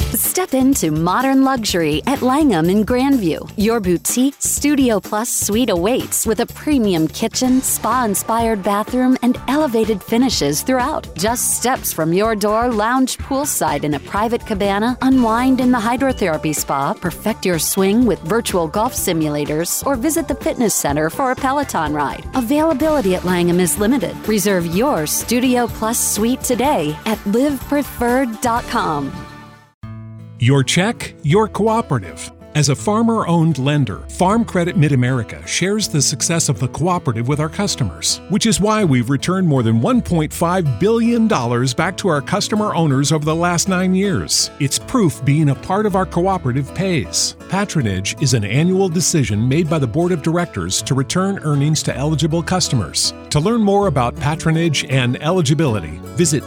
Step into modern luxury at Langham in Grandview. Your boutique Studio Plus suite awaits with a premium kitchen, spa-inspired bathroom, and elevated finishes throughout. Just steps from your door, lounge poolside in a private cabana, unwind in the hydrotherapy spa, perfect your swing with virtual golf simulators, or visit the fitness center for a Peloton ride. Availability at Langham is limited. Reserve your Studio Plus suite today at livepreferred.com. Your check, your cooperative. As a farmer-owned lender, Farm Credit Mid-America shares the success of the cooperative with our customers, which is why we've returned more than $1.5 billion back to our customer owners over the last 9 years. It's proof being a part of our cooperative pays. Patronage is an annual decision made by the Board of Directors to return earnings to eligible customers. To learn more about patronage and eligibility, visit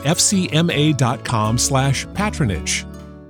fcma.com/patronage.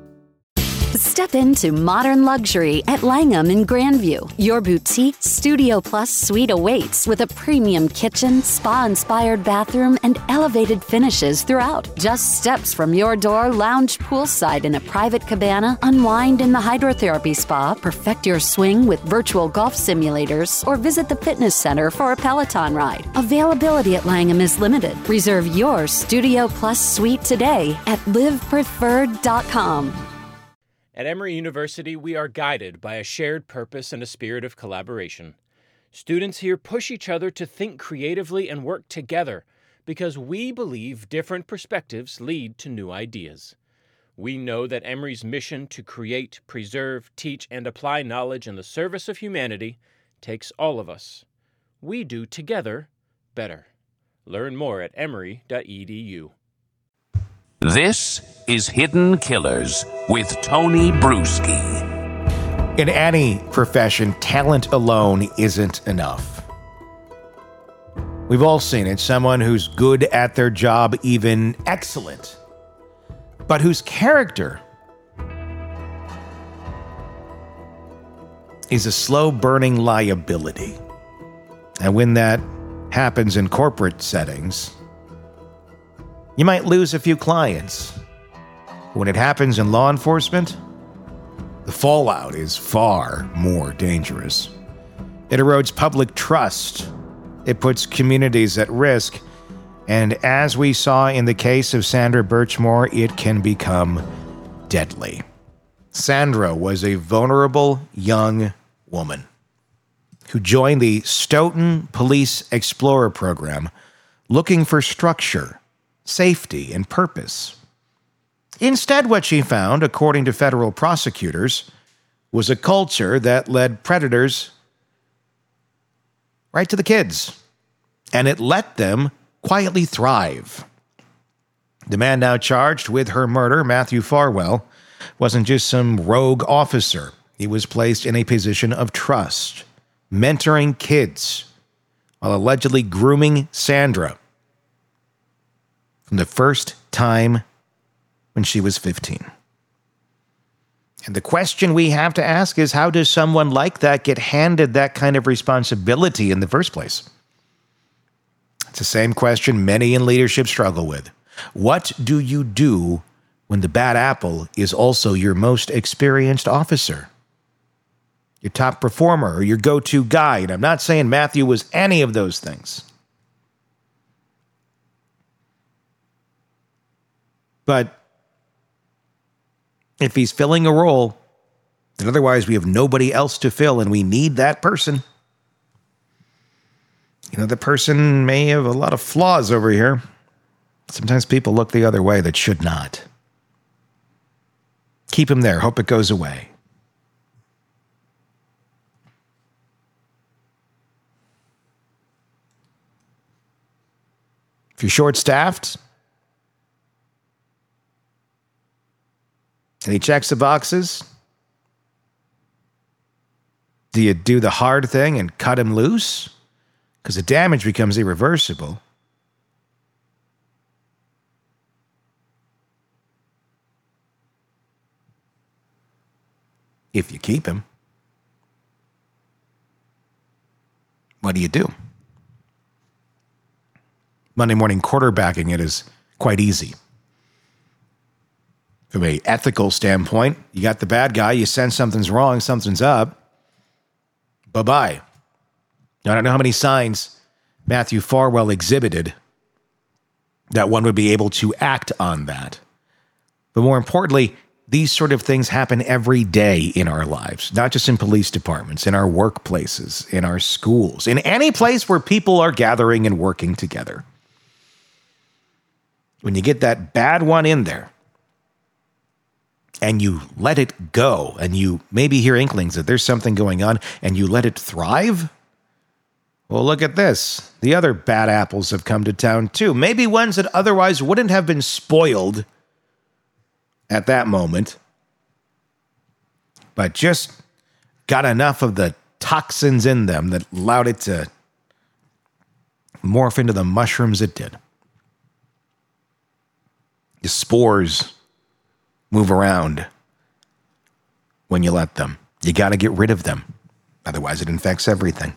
Step into modern luxury at Langham in Grandview. Your boutique Studio Plus suite awaits with a premium kitchen, spa-inspired bathroom, and elevated finishes throughout. Just steps from your door, lounge poolside in a private cabana, unwind in the hydrotherapy spa, perfect your swing with virtual golf simulators, or visit the fitness center for a Peloton ride. Availability at Langham is limited. Reserve your Studio Plus suite today at livepreferred.com. At Emory University, we are guided by a shared purpose and a spirit of collaboration. Students here push each other to think creatively and work together because we believe different perspectives lead to new ideas. We know that Emory's mission to create, preserve, teach, and apply knowledge in the service of humanity takes all of us. We do together better. Learn more at emory.edu. This is Hidden Killers with Tony Bruschi. In any profession, talent alone isn't enough. We've all seen it. Someone who's good at their job, even excellent, but whose character is a slow-burning liability. And when that happens in corporate settings, you might lose a few clients. When it happens in law enforcement, the fallout is far more dangerous. It erodes public trust. It puts communities at risk. And as we saw in the case of Sandra Birchmore, it can become deadly. Sandra was a vulnerable young woman who joined the Stoughton Police Explorer program looking for structure, safety, and purpose. Instead, what she found, according to federal prosecutors, was a culture that led predators right to the kids, and it let them quietly thrive. The man now charged with her murder, Matthew Farwell, wasn't just some rogue officer. He was placed in a position of trust, mentoring kids, while allegedly grooming Sandra from the first time when she was 15. And the question we have to ask is, how does someone like that get handed that kind of responsibility in the first place? It's the same question many in leadership struggle with. What do you do when the bad apple is also your most experienced officer, your top performer, or your go-to guy? And I'm not saying Matthew was any of those things. But if he's filling a role, then otherwise we have nobody else to fill, and we need that person. You know, the person may have a lot of flaws over here. Sometimes people look the other way that should not. Keep him there. Hope it goes away. If you're short-staffed, and he checks the boxes, do you do the hard thing and cut him loose? Because the damage becomes irreversible. If you keep him, what do you do? Monday morning quarterbacking it is quite easy. From a ethical standpoint, you got the bad guy, you sense something's wrong, something's up, bye-bye. I don't know how many signs Matthew Farwell exhibited that one would be able to act on that. But more importantly, these sort of things happen every day in our lives, not just in police departments, in our workplaces, in our schools, in any place where people are gathering and working together. When you get that bad one in there, and you let it go, and you maybe hear inklings that there's something going on, and you let it thrive, well, look at this. The other bad apples have come to town too. Maybe ones that otherwise wouldn't have been spoiled at that moment, but just got enough of the toxins in them that allowed it to morph into the mushrooms it did. The spores move around when you let them. You got to get rid of them. Otherwise, it infects everything.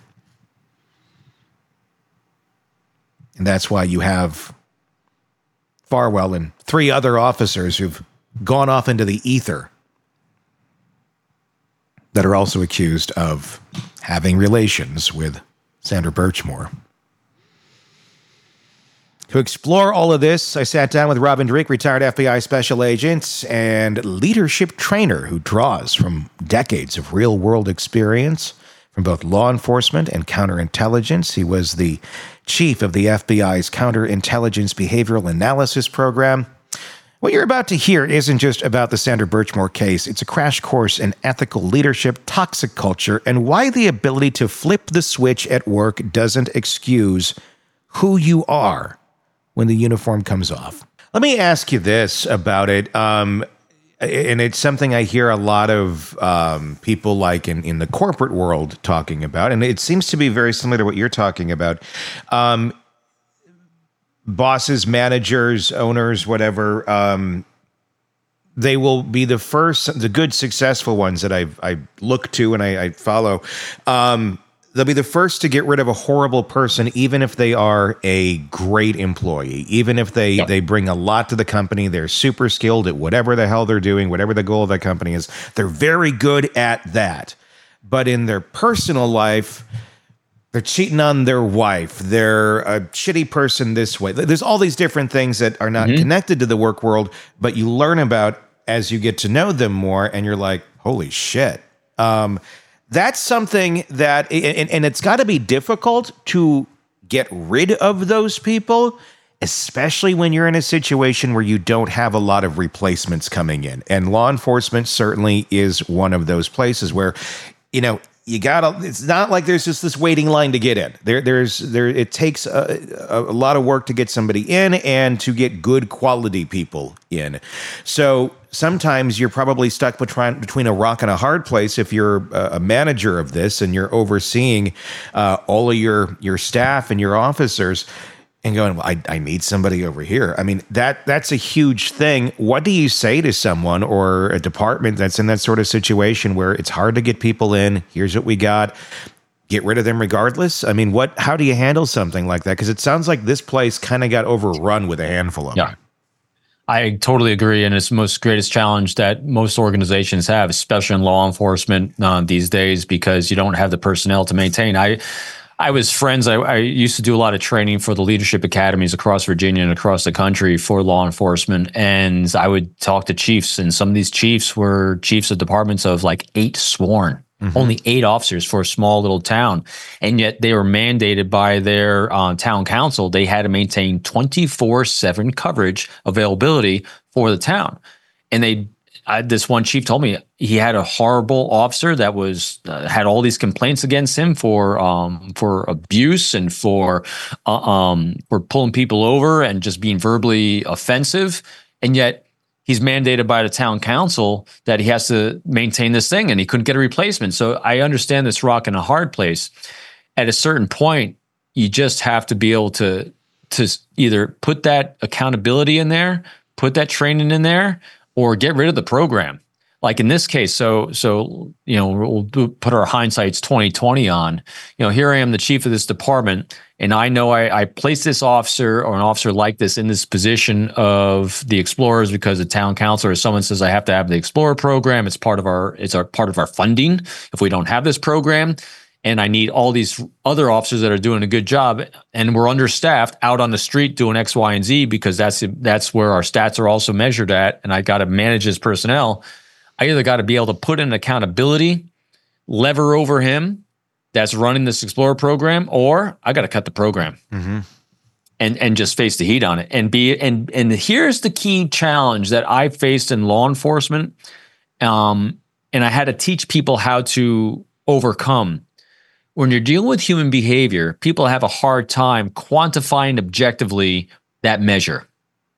And that's why you have Farwell and 3 other officers who've gone off into the ether that are also accused of having relations with Sandra Birchmore. To explore all of this, I sat down with Robin Dreeke, retired FBI special agent and leadership trainer who draws from decades of real-world experience from both law enforcement and counterintelligence. He was the chief of the FBI's Counterintelligence Behavioral Analysis Program. What you're about to hear isn't just about the Sandra Birchmore case. It's a crash course in ethical leadership, toxic culture, and why the ability to flip the switch at work doesn't excuse who you are when the uniform comes off. Let me ask you this about it, and it's something I hear a lot of people like in the corporate world talking about, and it seems to be very similar to what you're talking about. Bosses, managers, owners, whatever, they will be the first, the good, successful ones that I look to and I follow. They'll be the first to get rid of a horrible person, even if they are a great employee, even if they bring a lot to the company. They're super skilled at whatever the hell they're doing, whatever the goal of that company is. They're very good at that. But in their personal life, they're cheating on their wife. They're a shitty person this way. There's all these different things that are not connected to the work world, but you learn about as you get to know them more, and you're like, holy shit. That's something that, and it's got to be difficult to get rid of those people, especially when you're in a situation where you don't have a lot of replacements coming in. And law enforcement certainly is one of those places where, you know, you gotta. It's not like there's just this waiting line to get in. It takes a lot of work to get somebody in and to get good quality people in. So sometimes you're probably stuck between a rock and a hard place if you're a manager of this and you're overseeing all of your staff and your officers. And going, well, I need somebody over here. I mean, that's a huge thing. What do you say to someone or a department that's in that sort of situation where it's hard to get people in? Here's what we got. Get rid of them regardless? I mean, how do you handle something like that? Because it sounds like this place kind of got overrun with a handful of them. I totally agree. And it's the most greatest challenge that most organizations have, especially in law enforcement these days, because you don't have the personnel to maintain. I was friends. I used to do a lot of training for the leadership academies across Virginia and across the country for law enforcement. And I would talk to chiefs, and some of these chiefs were chiefs of departments of like 8 sworn, only 8 officers for a small little town. And yet they were mandated by their town council. They had to maintain 24/7 coverage availability for the town. And this one chief told me he had a horrible officer that was had all these complaints against him for abuse and for pulling people over and just being verbally offensive, and yet he's mandated by the town council that he has to maintain this thing, and he couldn't get a replacement. So I understand this rock in a hard place. At a certain point, you just have to be able to either put that accountability in there, put that training in there, or get rid of the program. like in this case, so we'll put our hindsight's 2020 on. Here I am, the chief of this department, and I know I placed this officer or an officer like this in this position of the Explorers because the town council or someone says I have to have the Explorer program. It's part of our funding. If we don't have this program, and I need all these other officers that are doing a good job, and we're understaffed out on the street doing X, Y, and Z because that's where our stats are also measured at, and I got to manage his personnel. I either got to be able to put in accountability, lever over him that's running this Explorer program, or I got to cut the program and just face the heat on it. And here's the key challenge that I faced in law enforcement, and I had to teach people how to overcome. When you're dealing with human behavior, people have a hard time quantifying objectively that measure.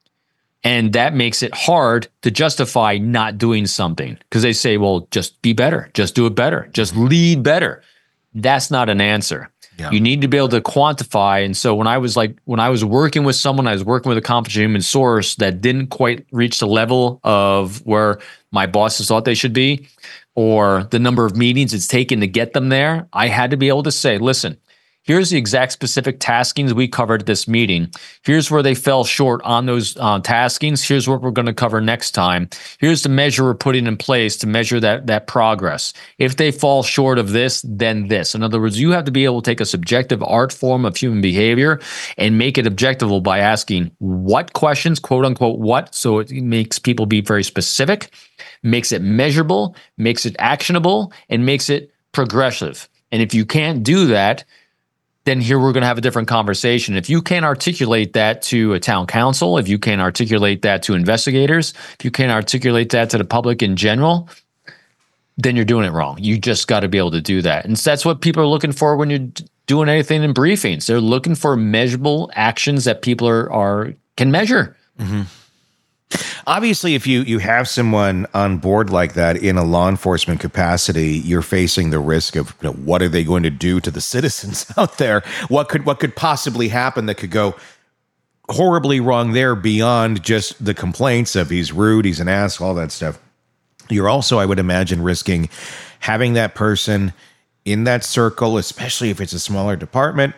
And that makes it hard to justify not doing something because they say, well, just be better, just do it better, just lead better. That's not an answer. Yeah. You need to be able to quantify. And so when I was working with someone, I was working with a competent human source that didn't quite reach the level of where my bosses thought they should be, or the number of meetings it's taken to get them there, I had to be able to say, listen, here's the exact specific taskings we covered at this meeting. Here's where they fell short on those taskings. Here's what we're going to cover next time. Here's the measure we're putting in place to measure that progress. If they fall short of this, then this. In other words, you have to be able to take a subjective art form of human behavior and make it objectable by asking what questions, quote unquote, what. So it makes people be very specific, makes it measurable, makes it actionable, and makes it progressive. And if you can't do that, then here we're going to have a different conversation. If you can't articulate that to a town council, if you can't articulate that to investigators, if you can't articulate that to the public in general, then you're doing it wrong. You just got to be able to do that. And that's what people are looking for when you're doing anything in briefings. They're looking for measurable actions that people can measure. Mm-hmm. Obviously, if you have someone on board like that in a law enforcement capacity, you're facing the risk of what are they going to do to the citizens out there? What could possibly happen that could go horribly wrong there beyond just the complaints of he's rude, he's an ass, all that stuff. You're also, I would imagine, risking having that person in that circle, especially if it's a smaller department,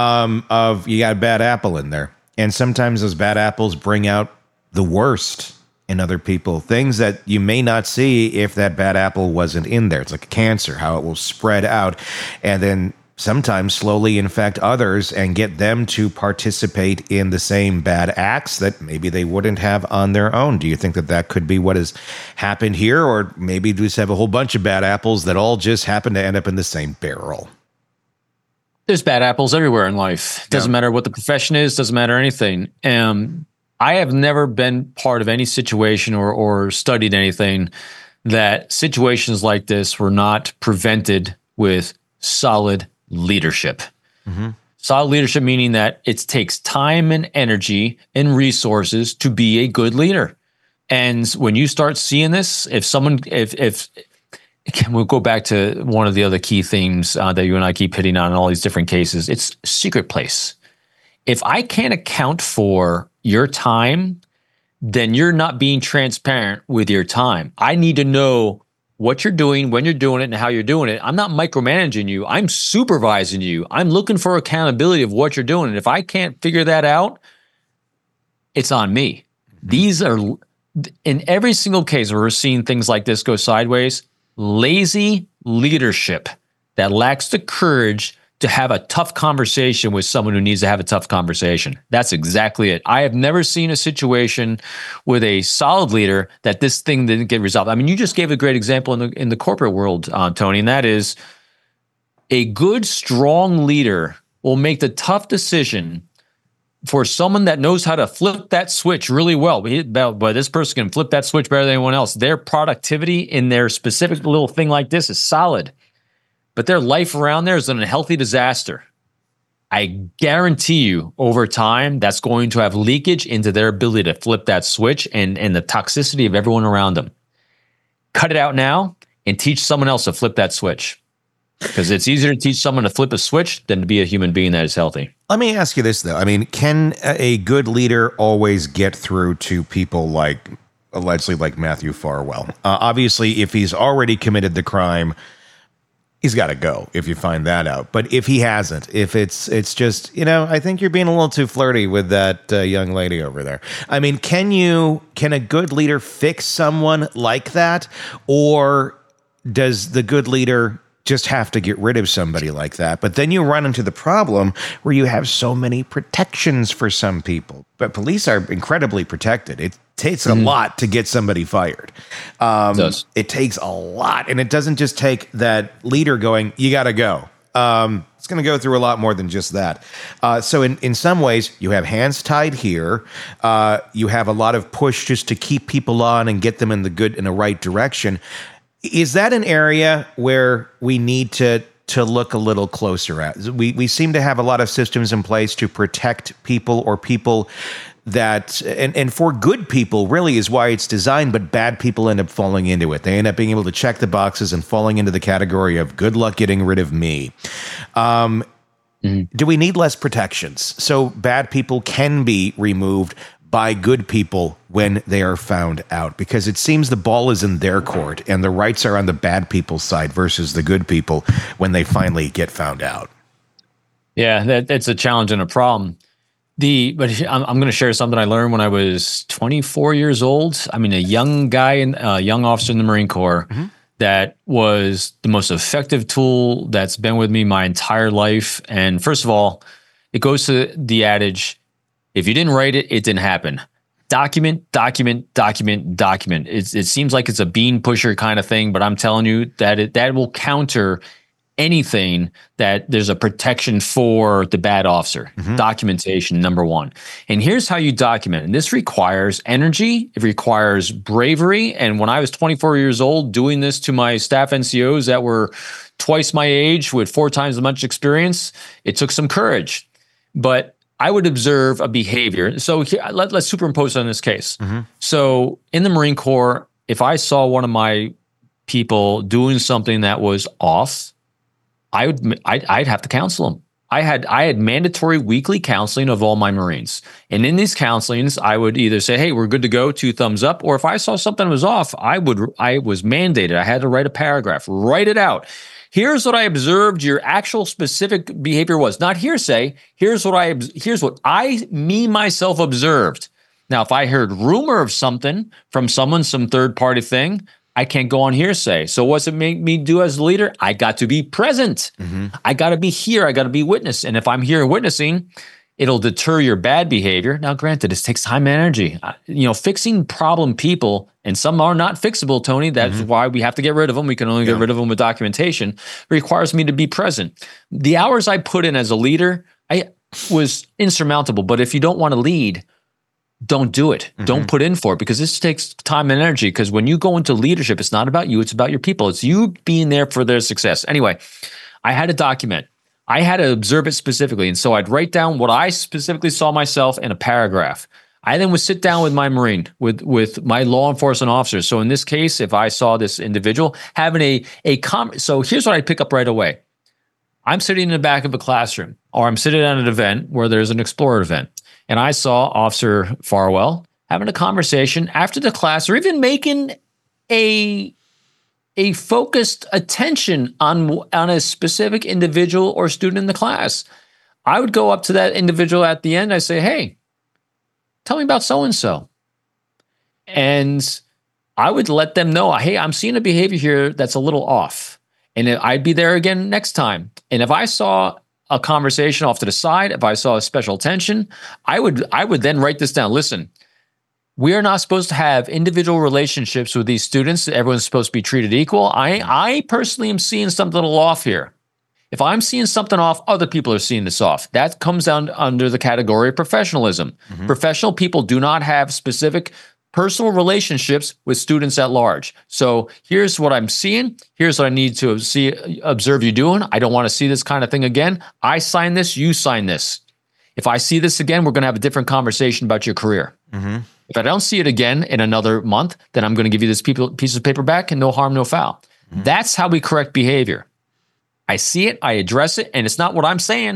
of you got a bad apple in there. And sometimes those bad apples bring out the worst in other people, things that you may not see if that bad apple wasn't in there. It's like a cancer, how it will spread out and then sometimes slowly infect others and get them to participate in the same bad acts that maybe they wouldn't have on their own. Do you think that could be what has happened here? Or maybe do we just have a whole bunch of bad apples that all just happen to end up in the same barrel? There's bad apples everywhere in life. Doesn't matter what the profession is, doesn't matter anything. I have never been part of any situation or studied anything that situations like this were not prevented with solid leadership. Mm-hmm. Solid leadership meaning that it takes time and energy and resources to be a good leader. And when you start seeing this, we'll go back to one of the other key themes that you and I keep hitting on in all these different cases, it's secret place. If I can't account for your time, then you're not being transparent with your time. I need to know what you're doing, when you're doing it, and how you're doing it. I'm not micromanaging you. I'm supervising you. I'm looking for accountability of what you're doing. And if I can't figure that out, it's on me. These are, in every single case where we're seeing things like this go sideways, lazy leadership that lacks the courage to have a tough conversation with someone who needs to have a tough conversation. That's exactly it. I have never seen a situation with a solid leader that this thing didn't get resolved. I mean, you just gave a great example in the corporate world, Tony, and that is a good, strong leader will make the tough decision for someone that knows how to flip that switch really well. But this person can flip that switch better than anyone else. Their productivity in their specific little thing like this is solid. But their life around there is an unhealthy disaster. I guarantee you over time, that's going to have leakage into their ability to flip that switch and the toxicity of everyone around them. Cut it out now and teach someone else to flip that switch. Because it's easier to teach someone to flip a switch than to be a human being that is healthy. Let me ask you this, though. I mean, can a good leader always get through to people like allegedly like Matthew Farwell. Obviously, if he's already committed the crime, he's got to go if you find that out. But if he hasn't, if it's just, I think you're being a little too flirty with that young lady over there. I mean, can a good leader fix someone like that? Or does the good leader just have to get rid of somebody like that? But then you run into the problem where you have so many protections for some people. But police are incredibly protected. It takes a lot to get somebody fired. It takes a lot. And it doesn't just take that leader going, you got to go. It's going to go through a lot more than just that. So in some ways, you have hands tied here. You have a lot of push just to keep people on and get them in the right direction. Is that an area where we need to look a little closer at? We seem to have a lot of systems in place to protect people, or people that, and for good people really is why it's designed, but bad people end up falling into it. They end up being able to check the boxes and falling into the category of good luck getting rid of me. Do we need less protections so bad people can be removed by good people when they are found out? Because it seems the ball is in their court and the rights are on the bad people's side versus the good people when they finally get found out. Yeah, that's a challenge and a problem. But I'm going to share something I learned when I was 24 years old. I mean, a young guy, a young officer in the Marine Corps, that was the most effective tool that's been with me my entire life. And first of all, it goes to the adage, if you didn't write it, it didn't happen. Document, document, document, document. It seems like it's a bean pusher kind of thing, but I'm telling you that that will counter anything that there's a protection for the bad officer. Documentation, number one. And here's how you document. And this requires energy. It requires bravery. And when I was 24 years old doing this to my staff NCOs that were twice my age with 4 times as much experience, it took some courage. But I would observe a behavior. So here, let's superimpose on this case. So in the Marine Corps, if I saw one of my people doing something that was off, I'd have to counsel them. I had mandatory weekly counseling of all my Marines. And in these counselings, I would either say, hey, we're good to go, 2 thumbs up. Or if I saw something was off, I was mandated. I had to write a paragraph, write it out. Here's what I observed your actual specific behavior was. Not hearsay. Here's what I myself observed. Now, if I heard rumor of something from someone, some third party thing, I can't go on hearsay. So what's it make me do as a leader? I got to be present. I got to be here. I got to be witness. And if I'm here witnessing, it'll deter your bad behavior. Now, granted, this takes time and energy. Fixing problem people, and some are not fixable, Tony. That's why we have to get rid of them. We can only get rid of them with documentation. It requires me to be present. The hours I put in as a leader, I was insurmountable. But if you don't want to lead, don't do it. Don't put in for it, because this takes time and energy. Because when you go into leadership, it's not about you. It's about your people. It's you being there for their success. Anyway, I had to document. I had to observe it specifically. And so I'd write down what I specifically saw myself in a paragraph. I then would sit down with my Marine, with my law enforcement officers. So in this case, if I saw this individual having so here's what I pick up right away. I'm sitting in the back of a classroom, or I'm sitting at an event where there's an Explorer event. And I saw Officer Farwell having a conversation after the class, or even making a focused attention on a specific individual or student in the class. I would go up to that individual at the end. I say, hey, tell me about so-and-so. And I would let them know, hey, I'm seeing a behavior here that's a little off. And I'd be there again next time. And if I saw a conversation off to the side, if I saw a special attention, I would then write this down. Listen, we are not supposed to have individual relationships with these students. Everyone's supposed to be treated equal. I personally am seeing something a little off here. If I'm seeing something off, other people are seeing this off. That comes down under the category of professionalism. Professional people do not have specific personal relationships with students at large. So here's what I'm seeing. Here's what I need to observe you doing. I don't want to see this kind of thing again. I sign this, you sign this. If I see this again, we're going to have a different conversation about your career. If I don't see it again in another month, then I'm going to give you this piece of paper back, and no harm, no foul. That's how we correct behavior. I see it, I address it, and it's not what I'm saying.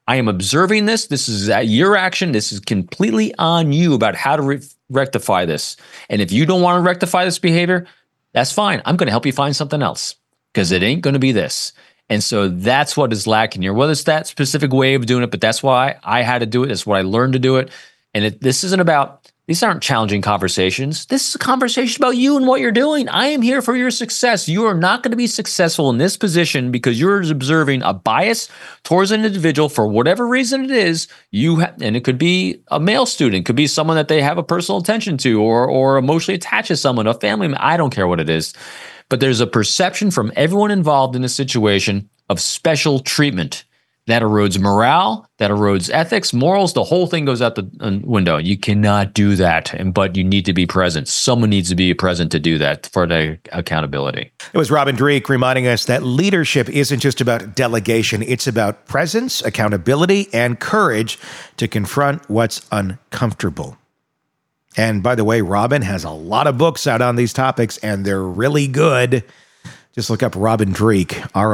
I am observing this. This is your action. This is completely on you about how to rectify this. And if you don't want to rectify this behavior, that's fine. I'm going to help you find something else because it ain't going to be this. And so that's what is lacking here. Well, it's that specific way of doing it, but that's why I had to do it. That's why I learned to do it. And these aren't challenging conversations. This is a conversation about you and what you're doing. I am here for your success. You are not going to be successful in this position because you're observing a bias towards an individual for whatever reason it is. And it could be a male student, could be someone that they have a personal attention to or emotionally attached to someone, a family member. I don't care what it is. But there's a perception from everyone involved in a situation of special treatment. That erodes morale, that erodes ethics, morals, the whole thing goes out the window. You cannot do that, but you need to be present. Someone needs to be present to do that for the accountability. It was Robin Dreeke reminding us that leadership isn't just about delegation. It's about presence, accountability, and courage to confront what's uncomfortable. And by the way, Robin has a lot of books out on these topics, and they're really good. Just look up Robin Dreeke,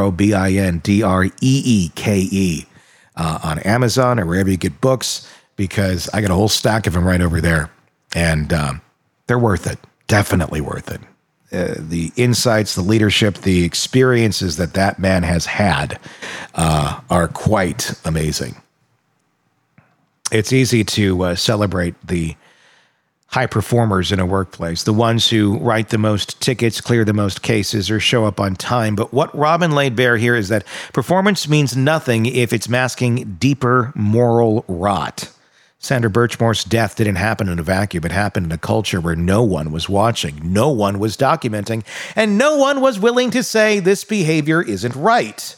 ROBINDREEKE, on Amazon or wherever you get books, because I got a whole stack of them right over there. And they're worth it. Definitely worth it. The insights, the leadership, the experiences that man has had are quite amazing. It's easy to celebrate the high performers in a workplace, the ones who write the most tickets, clear the most cases, or show up on time. But what Robin laid bare here is that performance means nothing if it's masking deeper moral rot. Sandra Birchmore's death didn't happen in a vacuum. It happened in a culture where no one was watching, no one was documenting, and no one was willing to say this behavior isn't right.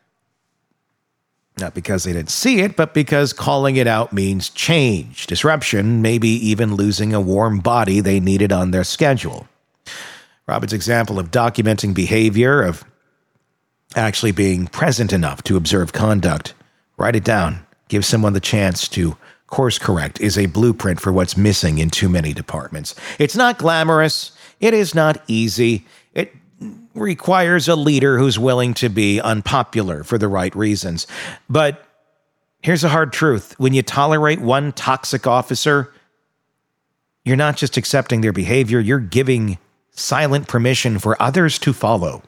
Not because they didn't see it, but because calling it out means change, disruption, maybe even losing a warm body they needed on their schedule. Robin's example of documenting behavior, of actually being present enough to observe conduct, write it down, give someone the chance to course correct, is a blueprint for what's missing in too many departments. It's not glamorous. It is not easy. It requires a leader who's willing to be unpopular for the right reasons. But here's a hard truth. When you tolerate one toxic officer, you're not just accepting their behavior, you're giving silent permission for others to follow.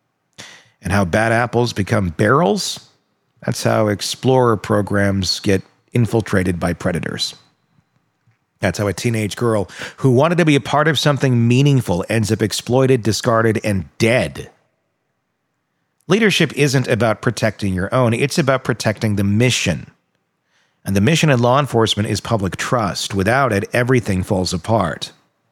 And how bad apples become barrels, that's how explorer programs get infiltrated by predators. That's how a teenage girl who wanted to be a part of something meaningful ends up exploited, discarded, and dead. Leadership isn't about protecting your own. It's about protecting the mission. And the mission in law enforcement is public trust. Without it, everything falls apart.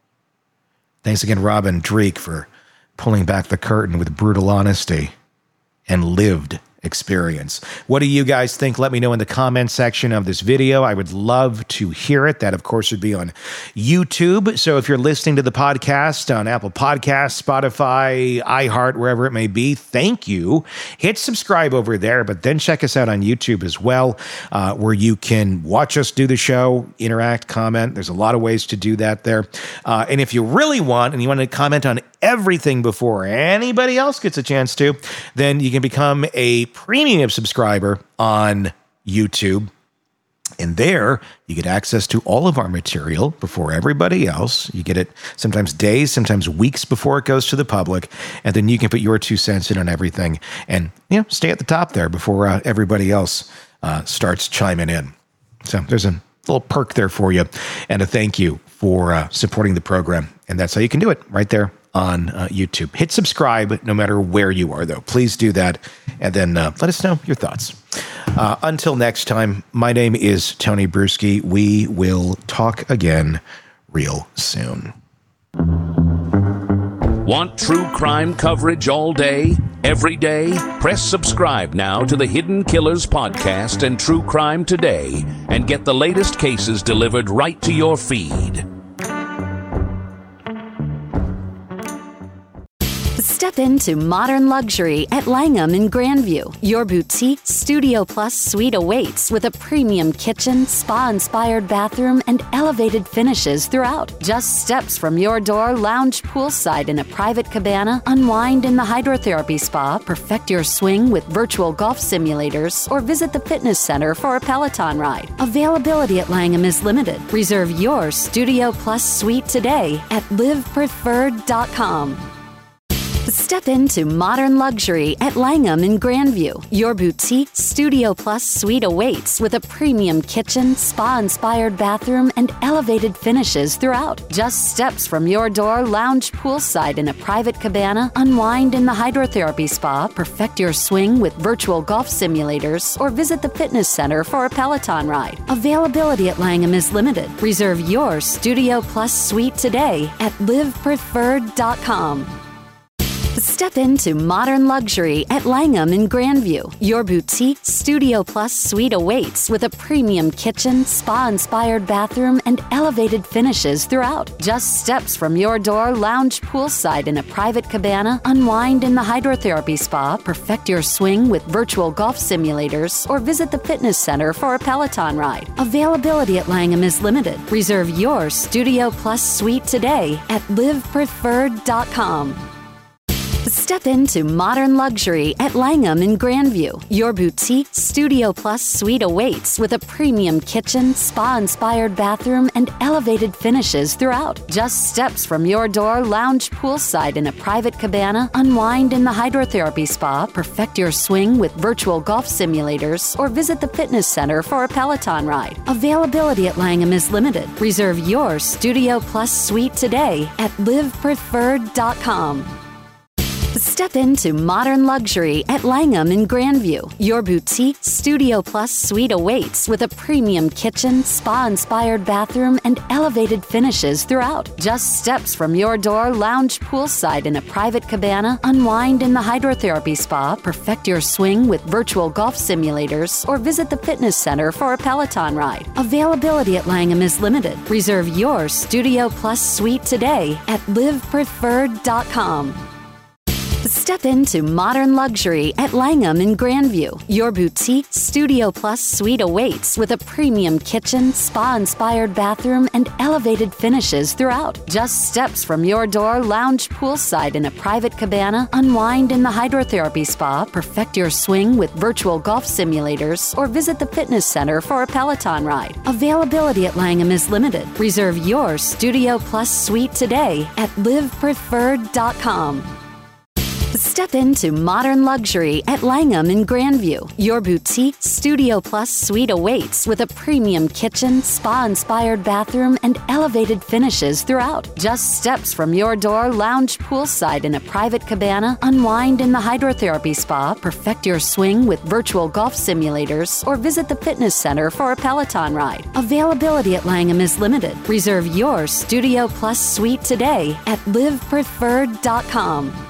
Thanks again, Robin Dreeke, for pulling back the curtain with brutal honesty and lived experience. What do you guys think? Let me know in the comment section of this video. I would love to hear it. That, of course, would be on YouTube. So if you're listening to the podcast on Apple Podcasts, Spotify, iHeart, wherever it may be, thank you. Hit subscribe over there, but then check us out on YouTube as well, where you can watch us do the show, interact, comment. There's a lot of ways to do that there. And if you really want, and you want to comment on everything before anybody else gets a chance to, then you can become a premium subscriber on YouTube. And there, you get access to all of our material before everybody else. You get it sometimes days, sometimes weeks before it goes to the public. And then you can put your 2 cents in on everything and, stay at the top there before everybody else starts chiming in. So there's a little perk there for you and a thank you for supporting the program. And that's how you can do it right there on YouTube. Hit subscribe no matter where you are, though. Please do that. And then let us know your thoughts. Until next time, my name is Tony Bruschi. We will talk again real soon. Want true crime coverage all day, every day? Press subscribe now to the Hidden Killers podcast and True Crime Today and get the latest cases delivered right to your feed. Step into modern luxury at Langham in Grandview. Your boutique Studio Plus suite awaits with a premium kitchen, spa-inspired bathroom, and elevated finishes throughout. Just steps from your door, lounge poolside in a private cabana, unwind in the hydrotherapy spa, perfect your swing with virtual golf simulators, or visit the fitness center for a Peloton ride. Availability at Langham is limited. Reserve your Studio Plus suite today at livepreferred.com. Step into modern luxury at Langham in Grandview. Your boutique Studio Plus suite awaits with a premium kitchen, spa-inspired bathroom, and elevated finishes throughout. Just steps from your door, lounge poolside in a private cabana, unwind in the hydrotherapy spa, perfect your swing with virtual golf simulators, or visit the fitness center for a Peloton ride. Availability at Langham is limited. Reserve your Studio Plus suite today at livepreferred.com. Step into modern luxury at Langham in Grandview. Your boutique Studio Plus suite awaits with a premium kitchen, spa-inspired bathroom, and elevated finishes throughout. Just steps from your door, lounge poolside in a private cabana, unwind in the hydrotherapy spa, perfect your swing with virtual golf simulators, or visit the fitness center for a Peloton ride. Availability at Langham is limited. Reserve your Studio Plus suite today at livepreferred.com. Step into modern luxury at Langham in Grandview. Your boutique Studio Plus suite awaits with a premium kitchen, spa-inspired bathroom, and elevated finishes throughout. Just steps from your door, lounge poolside in a private cabana, unwind in the hydrotherapy spa, perfect your swing with virtual golf simulators, or visit the fitness center for a Peloton ride. Availability at Langham is limited. Reserve your Studio Plus suite today at livepreferred.com. Step into modern luxury at Langham in Grandview. Your boutique Studio Plus suite awaits with a premium kitchen, spa-inspired bathroom, and elevated finishes throughout. Just steps from your door, lounge poolside in a private cabana, unwind in the hydrotherapy spa, perfect your swing with virtual golf simulators, or visit the fitness center for a Peloton ride. Availability at Langham is limited. Reserve your Studio Plus suite today at livepreferred.com. Step into modern luxury at Langham in Grandview. Your boutique Studio Plus suite awaits with a premium kitchen, spa-inspired bathroom, and elevated finishes throughout. Just steps from your door, lounge poolside in a private cabana, unwind in the hydrotherapy spa, perfect your swing with virtual golf simulators, or visit the fitness center for a Peloton ride. Availability at Langham is limited. Reserve your Studio Plus suite today at livepreferred.com. Step into modern luxury at Langham in Grandview. Your boutique Studio Plus suite awaits with a premium kitchen, spa-inspired bathroom, and elevated finishes throughout. Just steps from your door, lounge poolside in a private cabana, unwind in the hydrotherapy spa, perfect your swing with virtual golf simulators, or visit the fitness center for a Peloton ride. Availability at Langham is limited. Reserve your Studio Plus suite today at livepreferred.com.